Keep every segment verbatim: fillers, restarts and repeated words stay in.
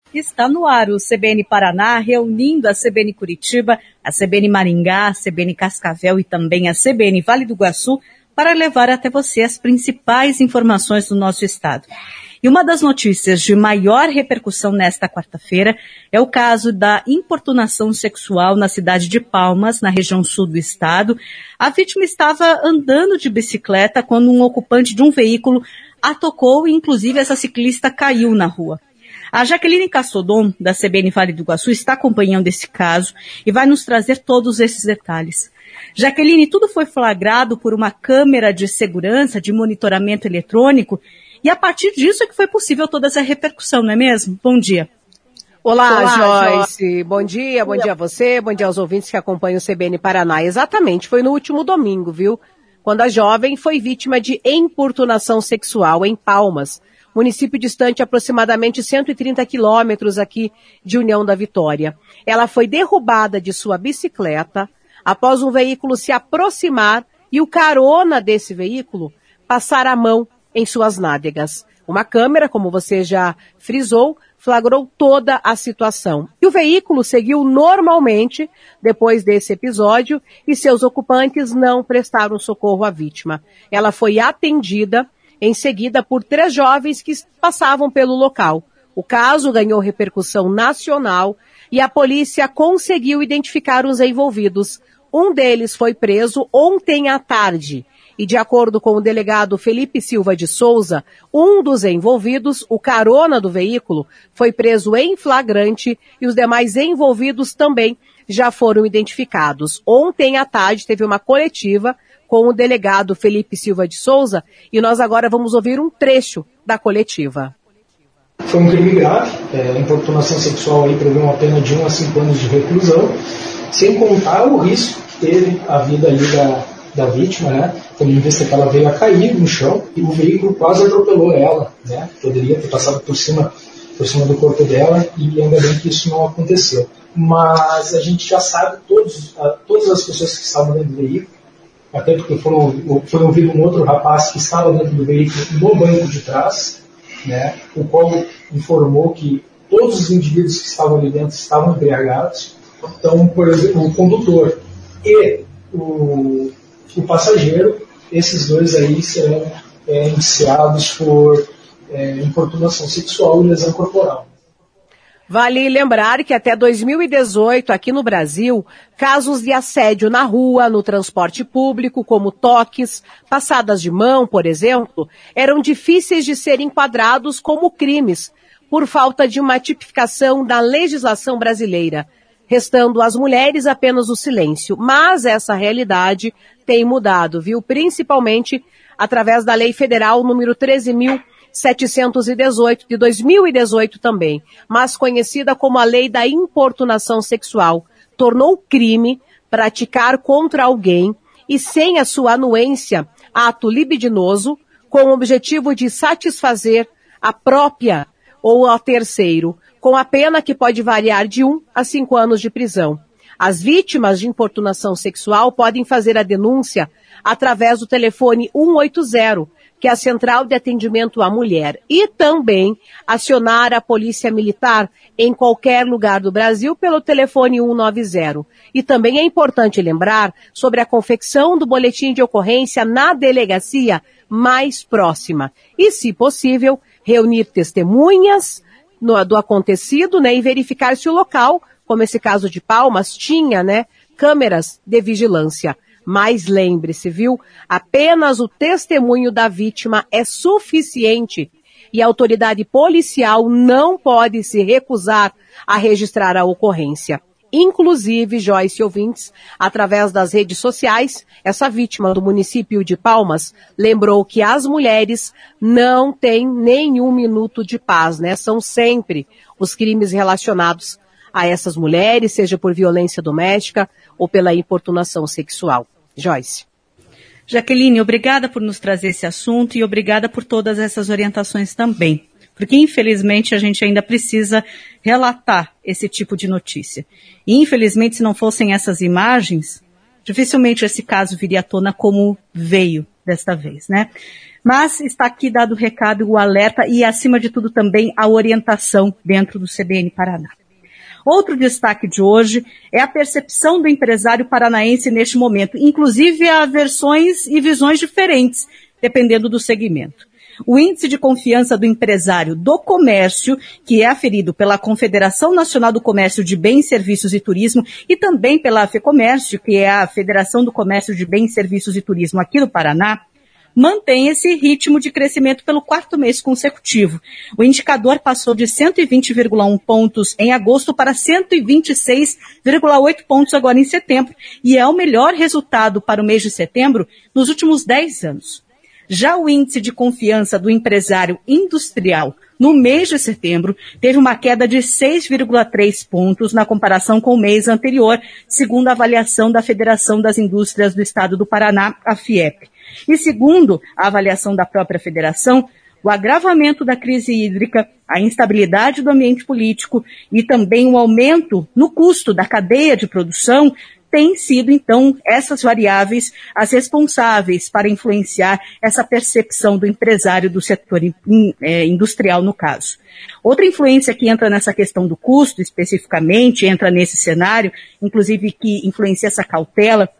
Está no ar o C B N Paraná, reunindo a C B N Curitiba, a C B N Maringá, a C B N Cascavel e também a C B N Vale do Iguaçu, para levar até você as principais informações do nosso estado. E uma das notícias de maior repercussão nesta quarta-feira é o caso da importunação sexual na cidade de Palmas, na região sul do estado. A vítima estava andando de bicicleta quando um ocupante de um veículo a tocou e, inclusive, essa ciclista caiu na rua. A Jaqueline Castodon, da C B N Vale do Iguaçu, está acompanhando esse caso e vai nos trazer todos esses detalhes. Jaqueline, tudo foi flagrado por uma câmera de segurança, de monitoramento eletrônico, e a partir disso é que foi possível toda essa repercussão, não é mesmo? Bom dia. Olá, Olá Joyce. Joyce. Bom dia, bom dia a você, bom dia aos ouvintes que acompanham o C B N Paraná. Exatamente, foi no último domingo, viu? Quando a jovem foi vítima de importunação sexual em Palmas, município distante aproximadamente cento e trinta quilômetros aqui de União da Vitória. Ela foi derrubada de sua bicicleta após um veículo se aproximar e o carona desse veículo passar a mão em suas nádegas. Uma câmera, como você já frisou, flagrou toda a situação. E o veículo seguiu normalmente depois desse episódio e seus ocupantes não prestaram socorro à vítima. Ela foi atendida em seguida por três jovens que passavam pelo local. O caso ganhou repercussão nacional e a polícia conseguiu identificar os envolvidos. Um deles foi preso ontem à tarde. E de acordo com o delegado Felipe Silva de Souza, um dos envolvidos, o carona do veículo, foi preso em flagrante e os demais envolvidos também já foram identificados. Ontem à tarde teve uma coletiva com o delegado Felipe Silva de Souza e nós agora vamos ouvir um trecho da coletiva. Foi um crime grave, é, a importunação sexual aí prevê uma pena de um a cinco anos de reclusão, sem contar o risco que teve a vida ali da, da vítima, né? Tendo em vista que ela veio a cair no chão e o veículo quase atropelou ela, né? Poderia ter passado por cima, por cima do corpo dela e ainda bem que isso não aconteceu. Mas a gente já sabe, todos, todas as pessoas que estavam dentro do veículo, até porque foram, foi ouvido um outro rapaz que estava dentro do veículo no banco de trás, né, o qual informou que todos os indivíduos que estavam ali dentro estavam embriagados. Então, por exemplo, o condutor e o, o passageiro, esses dois aí serão é, indiciados por é, importunação sexual e lesão corporal. Vale lembrar que até dois mil e dezoito, aqui no Brasil, casos de assédio na rua, no transporte público, como toques, passadas de mão, por exemplo, eram difíceis de serem enquadrados como crimes, por falta de uma tipificação da legislação brasileira, restando às mulheres apenas o silêncio. Mas essa realidade tem mudado, viu? Principalmente através da Lei Federal número treze mil setecentos e dezoito, de dois mil e dezoito também, mas conhecida como a Lei da Importunação Sexual, tornou crime praticar contra alguém e sem a sua anuência ato libidinoso com o objetivo de satisfazer a própria ou a terceiro, com a pena que pode variar de um a cinco anos de prisão. As vítimas de importunação sexual podem fazer a denúncia através do telefone cento e oitenta, que é a Central de Atendimento à Mulher, e também acionar a Polícia Militar em qualquer lugar do Brasil pelo telefone cento e noventa. E também é importante lembrar sobre a confecção do boletim de ocorrência na delegacia mais próxima. E, se possível, reunir testemunhas no, do acontecido, né, e verificar se o local, como esse caso de Palmas, tinha, né, câmeras de vigilância. Mas lembre-se, viu? Apenas o testemunho da vítima é suficiente e a autoridade policial não pode se recusar a registrar a ocorrência. Inclusive, Joyce e ouvintes, através das redes sociais, essa vítima do município de Palmas lembrou que as mulheres não têm nenhum minuto de paz, né? São sempre os crimes relacionados a essas mulheres, seja por violência doméstica ou pela importunação sexual. Joyce. Jaqueline, obrigada por nos trazer esse assunto e obrigada por todas essas orientações também, porque infelizmente a gente ainda precisa relatar esse tipo de notícia. E infelizmente, se não fossem essas imagens, dificilmente esse caso viria à tona como veio desta vez, né? Mas está aqui dado o recado, o alerta e, acima de tudo, também a orientação dentro do C B N Paraná. Outro destaque de hoje é a percepção do empresário paranaense neste momento. Inclusive, há versões e visões diferentes, dependendo do segmento. O índice de confiança do empresário do comércio, que é aferido pela Confederação Nacional do Comércio de Bens, Serviços e Turismo e também pela FEComércio, que é a Federação do Comércio de Bens, Serviços e Turismo aqui no Paraná, mantém esse ritmo de crescimento pelo quarto mês consecutivo. O indicador passou de cento e vinte vírgula um pontos em agosto para cento e vinte e seis vírgula oito pontos agora em setembro, e é o melhor resultado para o mês de setembro nos últimos dez anos. Já o índice de confiança do empresário industrial no mês de setembro teve uma queda de seis vírgula três pontos na comparação com o mês anterior, segundo a avaliação da Federação das Indústrias do Estado do Paraná, a FIEP. E segundo a avaliação da própria federação, o agravamento da crise hídrica, a instabilidade do ambiente político e também o aumento no custo da cadeia de produção têm sido, então, essas variáveis as responsáveis para influenciar essa percepção do empresário do setor in, é, industrial, no caso. Outra influência que entra nessa questão do custo, especificamente, entra nesse cenário, inclusive que influencia essa cautela,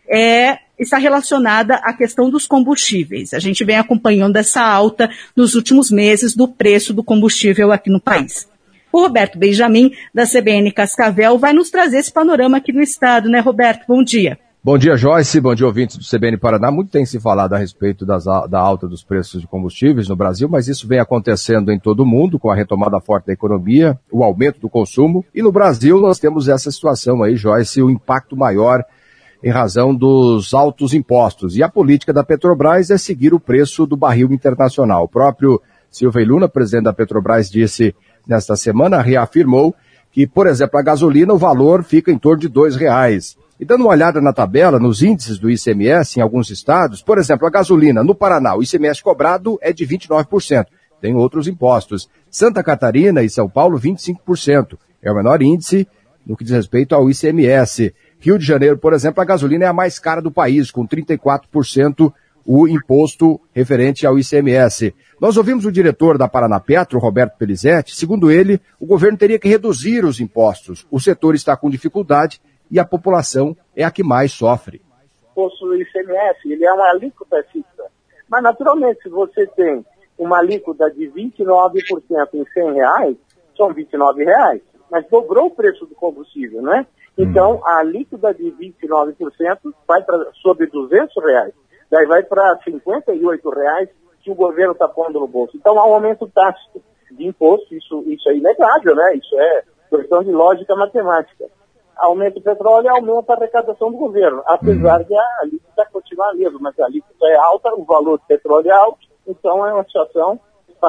é, está relacionada à questão dos combustíveis. A gente vem acompanhando essa alta nos últimos meses do preço do combustível aqui no país. O Roberto Benjamin, da C B N Cascavel, vai nos trazer esse panorama aqui no estado, né, Roberto? Bom dia. Bom dia, Joyce. Bom dia, ouvintes do C B N Paraná. Muito tem se falado a respeito das, da alta dos preços de combustíveis no Brasil, mas isso vem acontecendo em todo o mundo, com a retomada forte da economia, o aumento do consumo. E no Brasil nós temos essa situação aí, Joyce, o impacto maior em razão dos altos impostos. E a política da Petrobras é seguir o preço do barril internacional. O próprio Silvio Luna, presidente da Petrobras, disse nesta semana, reafirmou que, por exemplo, a gasolina, o valor fica em torno de dois reais. E dando uma olhada na tabela, nos índices do I C M S em alguns estados, por exemplo, a gasolina no Paraná, o I C M S cobrado é de vinte e nove por cento. Tem outros impostos. Santa Catarina e São Paulo, vinte e cinco por cento. É o menor índice no que diz respeito ao I C M S. Rio de Janeiro, por exemplo, a gasolina é a mais cara do país, com trinta e quatro por cento o imposto referente ao I C M S. Nós ouvimos o diretor da Paranapetro, Roberto Pelizetti. Segundo ele, o governo teria que reduzir os impostos. O setor está com dificuldade e a população é a que mais sofre. O imposto do I C M S, ele é uma alíquota fixa. Mas, naturalmente, se você tem uma alíquota de vinte e nove por cento em cem reais, são vinte e nove reais. Mas dobrou o preço do combustível, né? Então, a alíquota de vinte e nove por cento vai para sobre duzentos reais. Daí vai para cinquenta e oito reais que o governo está pondo no bolso. Então, há um aumento tácito de imposto, isso, isso é inegável, né? Isso é questão de lógica matemática. Aumenta o petróleo, aumenta a arrecadação do governo, apesar de a alíquota continuar mesmo, mas a alíquota é alta, o valor do petróleo é alto, então é uma situação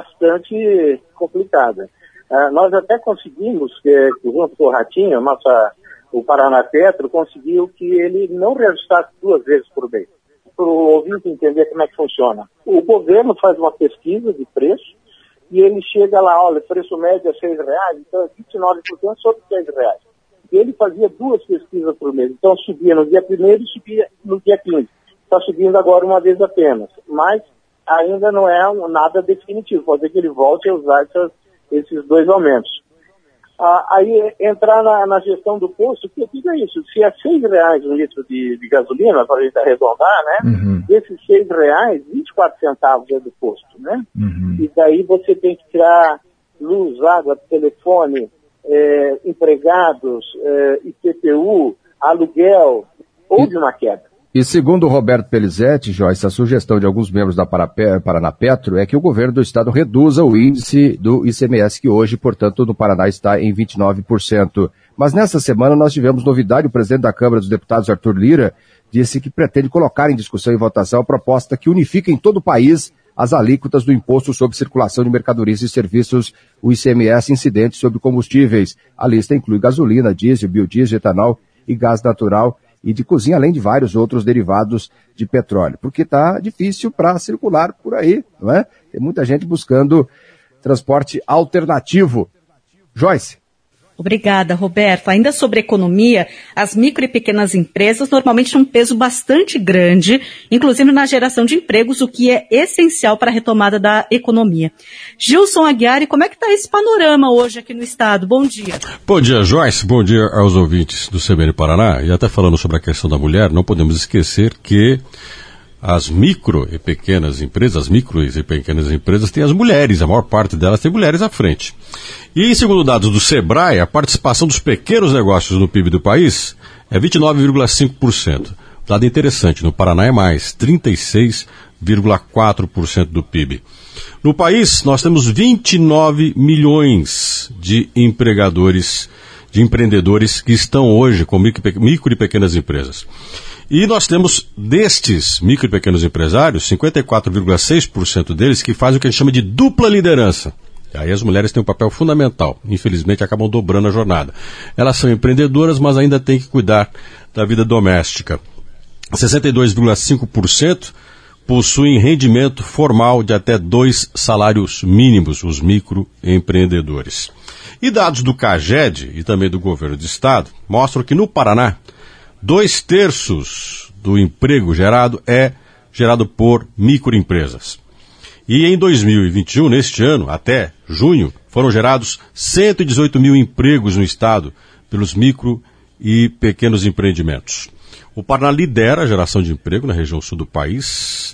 bastante complicada. Uh, nós até conseguimos, que, junto com o Ratinho, nossa, o Paranapetro, conseguiu que ele não reajustasse duas vezes por mês, para o ouvinte entender como é que funciona. O governo faz uma pesquisa de preço e ele chega lá, olha, preço médio é seis reais, então é vinte e nove por cento sobre seis reais. E ele fazia duas pesquisas por mês, então subia no dia primeiro e subia no dia quinze. Está subindo agora uma vez apenas, mas ainda não é um, nada definitivo, pode ser que ele volte a usar essas, esses dois aumentos. Ah, aí entrar na, na gestão do posto, que diga isso, se é seis reais um litro de, de gasolina, para a gente arredondar, né? Uhum. Esses seis reais, vinte e quatro centavos é do posto, né? Uhum. E daí você tem que tirar luz, água, telefone, é, empregados, é, I P T U, aluguel, houve uma queda. E segundo o Roberto Pelizetti, Joyce, a sugestão de alguns membros da Paranapetro é que o governo do estado reduza o índice do I C M S, que hoje, portanto, no Paraná está em vinte e nove por cento. Mas nessa semana nós tivemos novidade. O presidente da Câmara dos Deputados, Arthur Lira, disse que pretende colocar em discussão e votação a proposta que unifica em todo o país as alíquotas do Imposto sobre Circulação de Mercadorias e Serviços, o I C M S incidente sobre combustíveis. A lista inclui gasolina, diesel, biodiesel, etanol e gás natural e de cozinha, além de vários outros derivados de petróleo, porque está difícil para circular por aí, não é? Tem muita gente buscando transporte alternativo. Joyce. Obrigada, Roberto. Ainda sobre economia, as micro e pequenas empresas normalmente têm um peso bastante grande, inclusive na geração de empregos, o que é essencial para a retomada da economia. Gilson Aguiar, como é que está esse panorama hoje aqui no estado? Bom dia. Bom dia, Joyce. Bom dia aos ouvintes do C B N Paraná. E até falando sobre a questão da mulher, não podemos esquecer que as micro e pequenas empresas, as micro e pequenas empresas têm as mulheres, a maior parte delas tem mulheres à frente. E segundo dados do Sebrae, a participação dos pequenos negócios no P I B do país é vinte e nove vírgula cinco por cento. Dado interessante, no Paraná é mais, trinta e seis vírgula quatro por cento do P I B. No país, nós temos vinte e nove milhões de empregadores, de empreendedores que estão hoje com micro e pequenas empresas. E nós temos, destes micro e pequenos empresários, cinquenta e quatro vírgula seis por cento deles que fazem o que a gente chama de dupla liderança. E aí as mulheres têm um papel fundamental. Infelizmente, acabam dobrando a jornada. Elas são empreendedoras, mas ainda têm que cuidar da vida doméstica. sessenta e dois vírgula cinco por cento possuem rendimento formal de até dois salários mínimos, os microempreendedores. E dados do CAGED e também do governo do estado mostram que no Paraná, dois terços do emprego gerado é gerado por microempresas. E em dois mil e vinte e um, neste ano, até junho, foram gerados cento e dezoito mil empregos no estado pelos micro e pequenos empreendimentos. O Paraná lidera a geração de emprego na região sul do país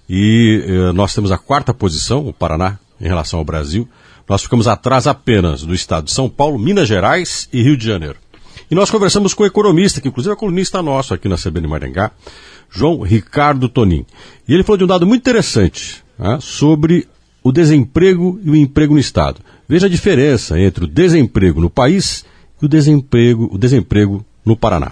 e eh, nós temos a quarta posição, o Paraná, em relação ao Brasil. Nós ficamos atrás apenas do estado de São Paulo, Minas Gerais e Rio de Janeiro. E nós conversamos com o economista, que inclusive é colunista nosso aqui na C B N Maringá, João Ricardo Tonin. E ele falou de um dado muito interessante, né, sobre o desemprego e o emprego no estado. Veja a diferença entre o desemprego no país e o desemprego, o desemprego no Paraná.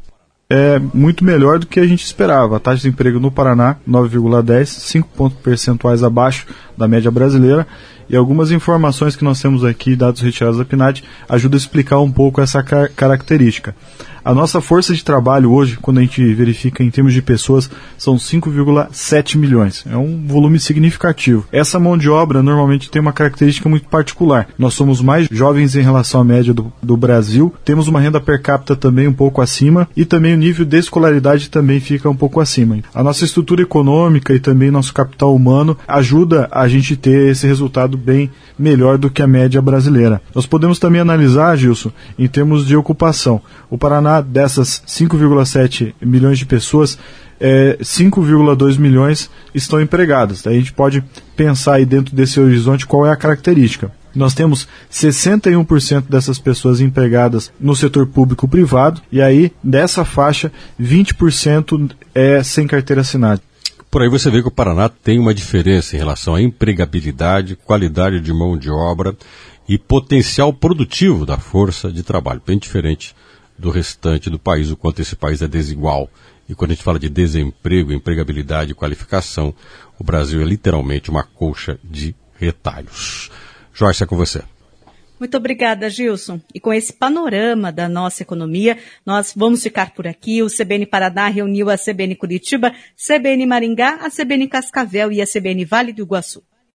É muito melhor do que a gente esperava. A taxa de desemprego no Paraná, nove vírgula dez, cinco pontos percentuais abaixo da média brasileira. E algumas informações que nós temos aqui, dados retirados da P N A D, ajudam a explicar um pouco essa car- característica. A nossa força de trabalho hoje, quando a gente verifica em termos de pessoas, são cinco vírgula sete milhões. É um volume significativo. Essa mão de obra normalmente tem uma característica muito particular. Nós somos mais jovens em relação à média do, do Brasil, temos uma renda per capita também um pouco acima e também o nível de escolaridade também fica um pouco acima. A nossa estrutura econômica e também nosso capital humano ajuda a gente ter esse resultado bem melhor do que a média brasileira. Nós podemos também analisar, Gilson, em termos de ocupação. O Paraná, dessas cinco vírgula sete milhões de pessoas, é, cinco vírgula dois milhões estão empregadas. Daí a gente pode pensar aí dentro desse horizonte qual é a característica. Nós temos sessenta e um por cento dessas pessoas empregadas no setor público-privado e aí, dessa faixa, vinte por cento é sem carteira assinada. Por aí você vê que o Paraná tem uma diferença em relação à empregabilidade, qualidade de mão de obra e potencial produtivo da força de trabalho, bem diferente do restante do país, o quanto esse país é desigual. E quando a gente fala de desemprego, empregabilidade e qualificação, o Brasil é literalmente uma colcha de retalhos. Joyce, é com você. Muito obrigada, Gilson. E com esse panorama da nossa economia, nós vamos ficar por aqui. O C B N Paraná reuniu a C B N Curitiba, C B N Maringá, a C B N Cascavel e a C B N Vale do Iguaçu.